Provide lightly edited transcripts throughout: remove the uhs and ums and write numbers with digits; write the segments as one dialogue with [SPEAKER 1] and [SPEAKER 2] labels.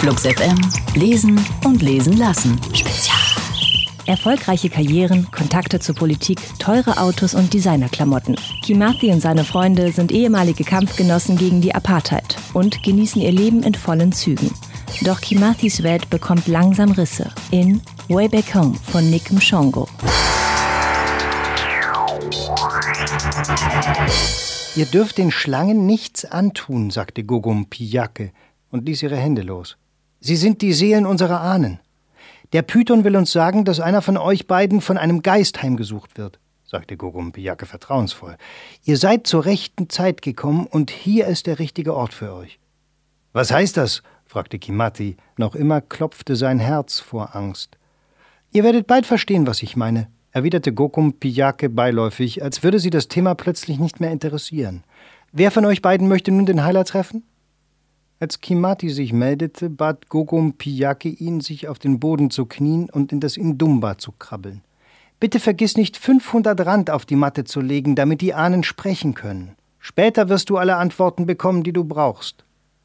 [SPEAKER 1] Flux FM. Lesen und lesen lassen. Spezial.
[SPEAKER 2] Erfolgreiche Karrieren, Kontakte zur Politik, teure Autos und Designerklamotten. Kimathi und seine Freunde sind ehemalige Kampfgenossen gegen die Apartheid und genießen ihr Leben in vollen Zügen. Doch Kimathis Welt bekommt langsam Risse in Way Back Home von Nick Mshongo.
[SPEAKER 3] Ihr dürft den Schlangen nichts antun, sagte Gogum Piyake und ließ ihre Hände los. Sie sind die Seelen unserer Ahnen. Der Python will uns sagen, dass einer von euch beiden von einem Geist heimgesucht wird, sagte Gogum Piyake vertrauensvoll. Ihr seid zur rechten Zeit gekommen und hier ist der richtige Ort für euch. Was heißt das? Fragte Kimathi. Noch immer klopfte sein Herz vor Angst. Ihr werdet bald verstehen, was ich meine, erwiderte Gogum Piyake beiläufig, als würde sie das Thema plötzlich nicht mehr interessieren. Wer von euch beiden möchte nun den Heiler treffen? Als Kimathi sich meldete, bat Gogum Piyake ihn, sich auf den Boden zu knien und in das Indumba zu krabbeln. Bitte vergiss nicht, 500 Rand auf die Matte zu legen, damit die Ahnen sprechen können. Später wirst du alle Antworten bekommen, die du brauchst.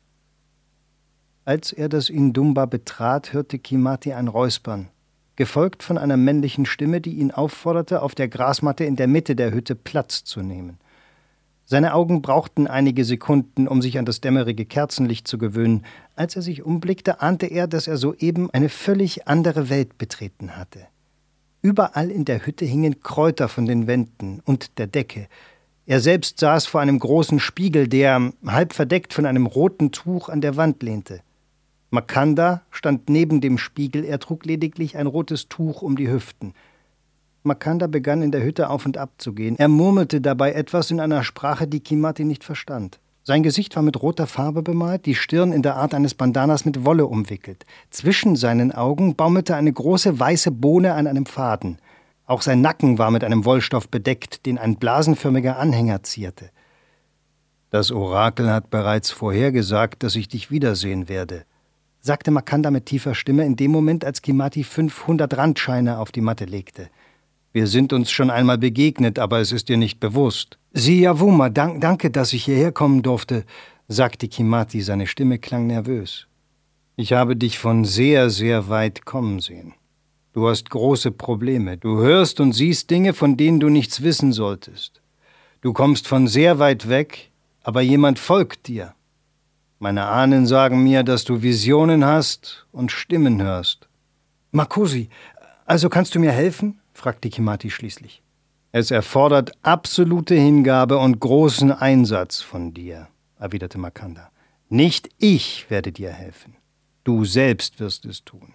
[SPEAKER 3] Als er das Indumba betrat, hörte Kimathi ein Räuspern, gefolgt von einer männlichen Stimme, die ihn aufforderte, auf der Grasmatte in der Mitte der Hütte Platz zu nehmen. Seine Augen brauchten einige Sekunden, um sich an das dämmerige Kerzenlicht zu gewöhnen. Als er sich umblickte, ahnte er, dass er soeben eine völlig andere Welt betreten hatte. Überall in der Hütte hingen Kräuter von den Wänden und der Decke. Er selbst saß vor einem großen Spiegel, der, halb verdeckt von einem roten Tuch, an der Wand lehnte. Makanda stand neben dem Spiegel, er trug lediglich ein rotes Tuch um die Hüften. Makanda begann in der Hütte auf und ab zu gehen. Er murmelte dabei etwas in einer Sprache, die Kimathi nicht verstand. Sein Gesicht war mit roter Farbe bemalt, die Stirn in der Art eines Bandanas mit Wolle umwickelt. Zwischen seinen Augen baumelte eine große weiße Bohne an einem Faden. Auch sein Nacken war mit einem Wollstoff bedeckt, den ein blasenförmiger Anhänger zierte. Das Orakel hat bereits vorhergesagt, dass ich dich wiedersehen werde, sagte Makanda mit tiefer Stimme in dem Moment, als Kimathi 500 Randscheine auf die Matte legte. Wir sind uns schon einmal begegnet, aber es ist dir nicht bewusst. Siyavuma, danke, dass ich hierher kommen durfte, sagte Kimathi, seine Stimme klang nervös. Ich habe dich von sehr, sehr weit kommen sehen. Du hast große Probleme. Du hörst und siehst Dinge, von denen du nichts wissen solltest. Du kommst von sehr weit weg, aber jemand folgt dir. Meine Ahnen sagen mir, dass du Visionen hast und Stimmen hörst. Makosi, also kannst du mir helfen? Fragte Kimathi schließlich. Es erfordert absolute Hingabe und großen Einsatz von dir, erwiderte Makanda. Nicht ich werde dir helfen. Du selbst wirst es tun.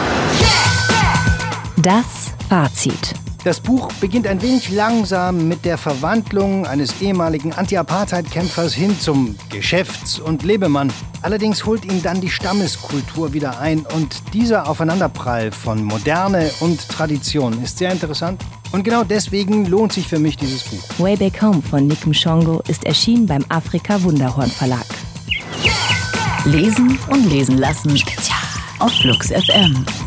[SPEAKER 2] Das Fazit.
[SPEAKER 3] Das Buch beginnt ein wenig langsam mit der Verwandlung eines ehemaligen Anti-Apartheid-Kämpfers hin zum Geschäfts- und Lebemann. Allerdings holt ihn dann die Stammeskultur wieder ein und dieser Aufeinanderprall von Moderne und Tradition ist sehr interessant. Und genau deswegen lohnt sich für mich dieses Buch.
[SPEAKER 2] Way Back Home von Nick Mshongo ist erschienen beim Afrika Wunderhorn Verlag.
[SPEAKER 1] Lesen und lesen lassen. Spezial. Auf Flux FM.